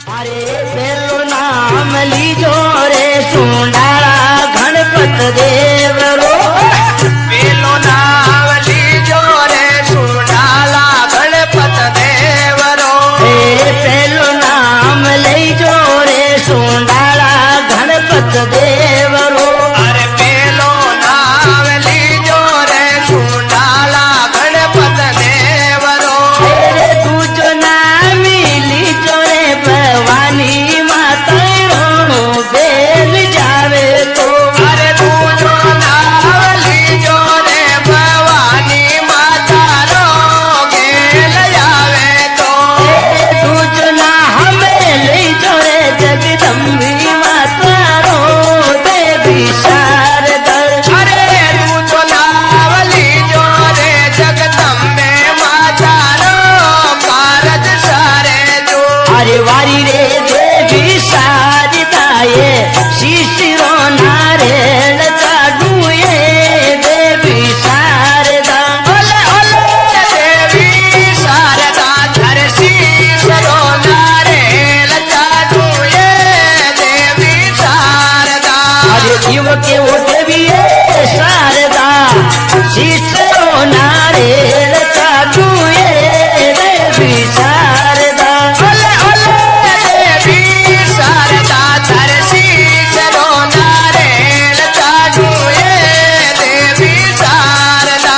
अरे पेलो नाम लीजो रे सुंडाला गणपत देव रो पेलो नाम लीजो रे सुंडाला गणपत देव रो पेलो नाम लीजो रे सुंडाला गणपत देव रो अरे पेलो नाम लीजो रे सुंडाला गणपत देव रो अरे दूजो नाम लीजो रे भवानी माता रो बेल जावे तो अरे दूजो नाम लीजो रे भवानी माता रो गेल जावे तो दूजो नाम लीजो रे जगदम्बी माता रो देवी शारदा अरे दूजो नाम लीजो रे जगदम्बे माता रो कारज सारे जो अरे वारी रे देवी शारदा ये शिशिरो नारेण चाडू ये देवी शारदा ओले ओले देवी शारदा धर शीशरो नारेल चाटू ये देवी शारदा अरे जीव के वो देवी ये शारदा शिशिरो नारेण चाडू ये देवी शारदा ओले ओले देवी शारदा धर शीशरो नारेल चाटू ये देवी शारदा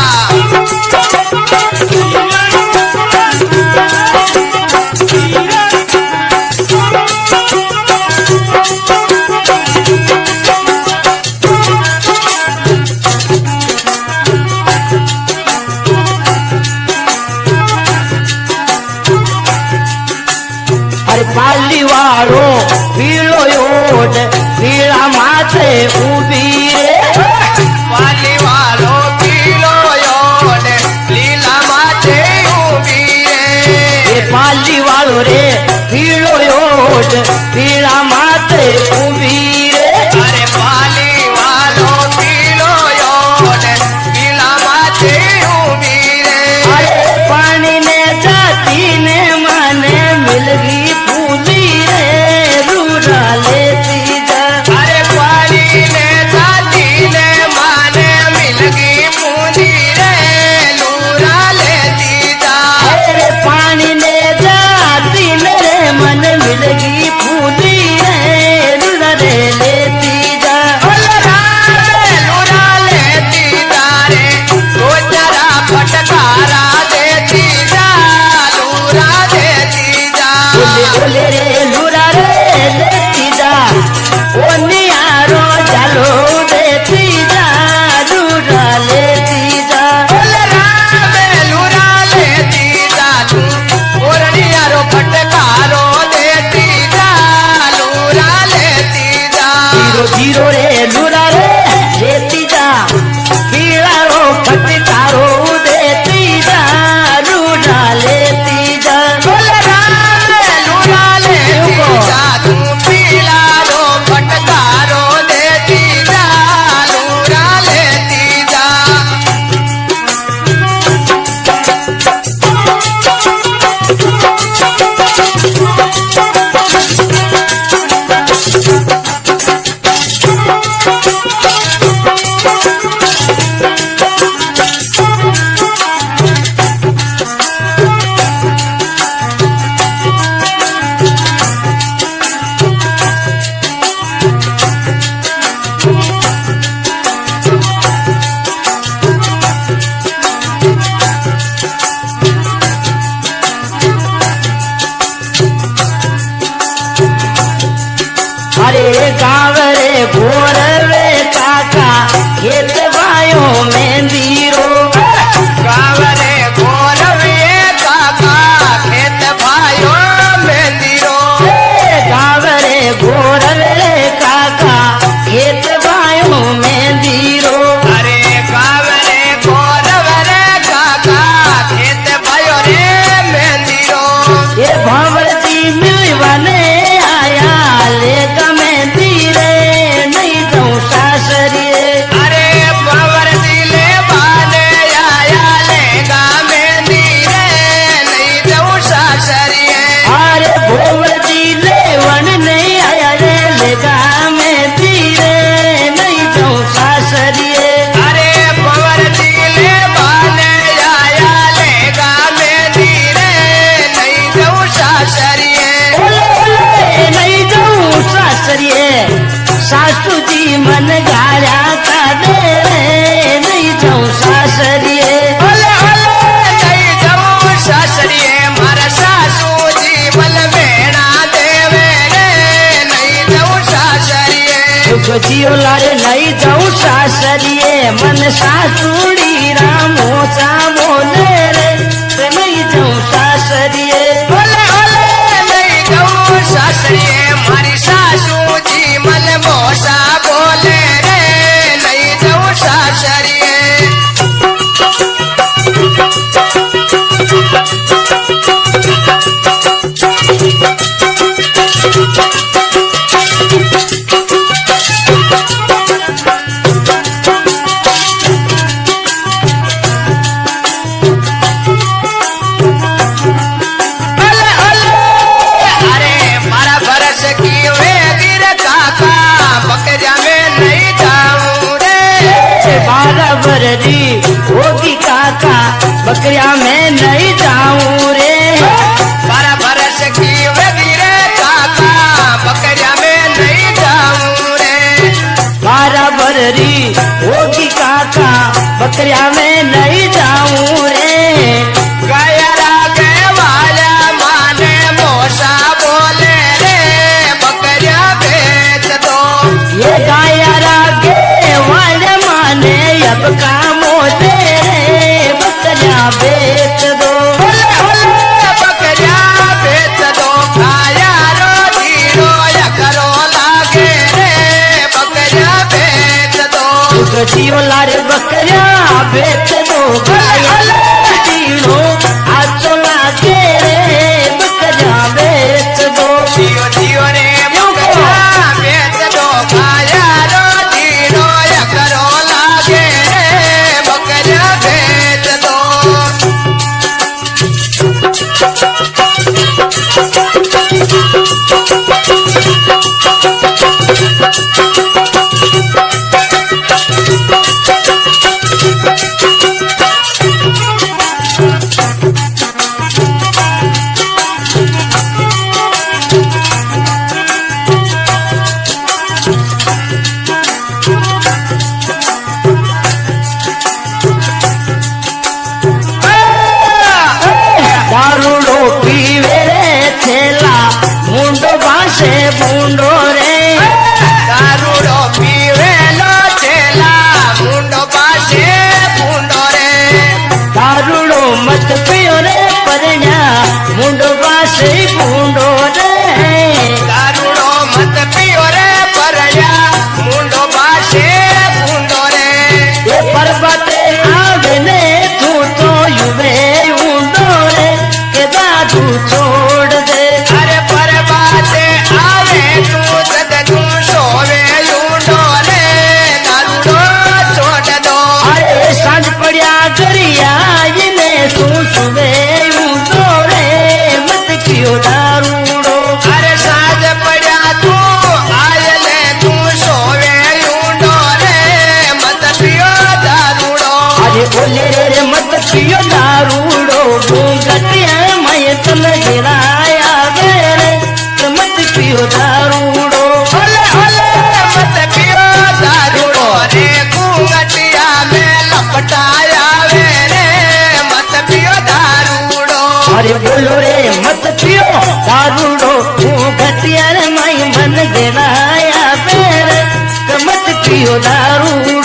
अरे पाली वालो पीलो योट पीला माथे उभी रे वाली वालो पीलो योने लीला माथे उभी रे ये पाली वालो रे पीलो योट पीला माथे उभी रे अरे पाली वालो पीलो योने लीला माथे उभी रे अरे पानी ने जाती ने माने मिल गई फूली रे रूरा लेती जा अरे पाली ने जाती ने माने मिल गई पूंजी रे लूरा लेती जा अरे पानी ने जाती मेरे मन मिल गई फूली रे रूरा रे लेती जा लूरा लेती जा रे तो जरा फटकारा देती जा लूरा देती जा बोले बोले रे लूरा रे लेती जा ओ नियारो जालो देती जा लूरा लेती जा लूरा लेती जा तू ओरनियारो फटकारो देती जा लूरा लेती जा जीरो जीरो रे लूरा रे लेती जा पीला रो फटकारो देती जा लूरा लेती जा लूरा लेती जियो लारे नहीं जाऊं सासरिए मन सासुड़ी रामो चामो ले रे नहीं जाऊं सासरिए ओले ओले नहीं जाऊं सासरिए मारी सासू जी मन मोसा बोले रे नहीं जाऊं सासरिए बररी होगी काका बकरिया में नहीं जाऊं रे 12 बरस की होगी रे काका बकरिया में नहीं जाऊं रे 12 बररी होगी काका बकरिया में नहीं जाऊं रे गायरा गए वाला माने मोसा बोले रे बकरिया बेच दो ये गायरा गए वाले माने अब कामो दे रे बकरिया बेच दो बकरिया बेच दो खाया रोटी रोया करो लागे रे बकरिया बेच दो जियो लारे बकरिया बेच दो आचो लागे रे बकरिया बेच दो जियो जियो रे बकरिया बेच दो खाया रोटी रोया करो लागे रे बकरिया बेच दो दारूडो पीवे रे छेला मुंडो बासे बूंडो रे दारूडो पीवे लो छेला मुंडो बासे बूंडो रे दारूडो मत पियो रे परण्या मुंडो बासे बूंडो रे दारूडो मत पियो रे परण्या मुंडो बासे बूंडो रे ये पर्वते आवे ने तू तो युवे उंडो रे के दादू छोड़ दे अरे पर्वते आवे तू सद तू सोवे उंडो रे दारूडो छोड़ दो अरे सांझ पड़िया गरिया इने तू सुवे उंडो रे मत पियो दारूडो अरे साज पड़ा तू आयले तू सोवे उंडो रे मत पियो दारूडो अरे बोले रे मत पियो दारूडो घूंघटिया मैं तन गिराया रे मत पियो दारूडो ओले ओले मत पियो दारूडो रे घूंघटिया में लपटाया वे रे मत पियो दारूडो अरे बोलो रे मत पियो दारूडो घूंघटिया मैं मन गिराया रे मत पियो दारूडो